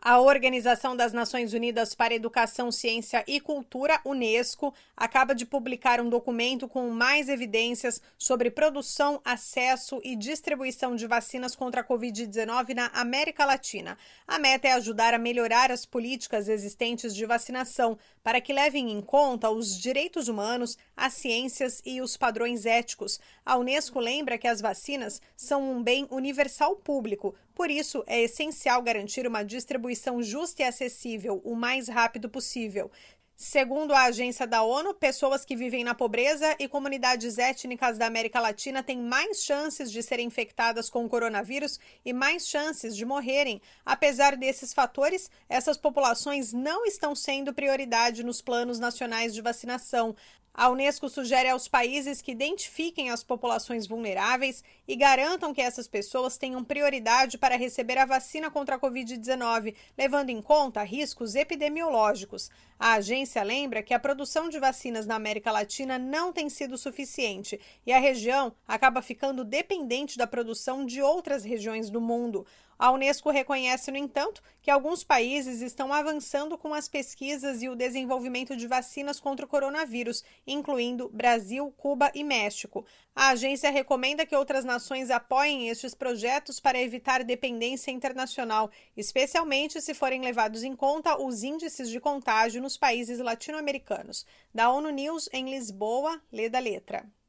A Organização das Nações Unidas para Educação, Ciência e Cultura, Unesco, acaba de publicar um documento com mais evidências sobre produção, acesso e distribuição de vacinas contra a Covid-19 na América Latina. A meta é ajudar a melhorar as políticas existentes de vacinação para que levem em conta os direitos humanos, as ciências e os padrões éticos. A Unesco lembra que as vacinas são um bem universal público. Por isso, é essencial garantir uma distribuição justa e acessível o mais rápido possível. Segundo a agência da ONU, pessoas que vivem na pobreza e comunidades étnicas da América Latina têm mais chances de serem infectadas com o coronavírus e mais chances de morrerem. Apesar desses fatores, essas populações não estão sendo prioridade nos planos nacionais de vacinação. A Unesco sugere aos países que identifiquem as populações vulneráveis e garantam que essas pessoas tenham prioridade para receber a vacina contra a Covid-19, levando em conta riscos epidemiológicos. A agência lembra que a produção de vacinas na América Latina não tem sido suficiente e a região acaba ficando dependente da produção de outras regiões do mundo. A Unesco reconhece, no entanto, que alguns países estão avançando com as pesquisas e o desenvolvimento de vacinas contra o coronavírus, incluindo Brasil, Cuba e México. A agência recomenda que outras nações apoiem estes projetos para evitar dependência internacional, especialmente se forem levados em conta os índices de contágio nos países latino-americanos. Da ONU News, em Lisboa, Leda Letra.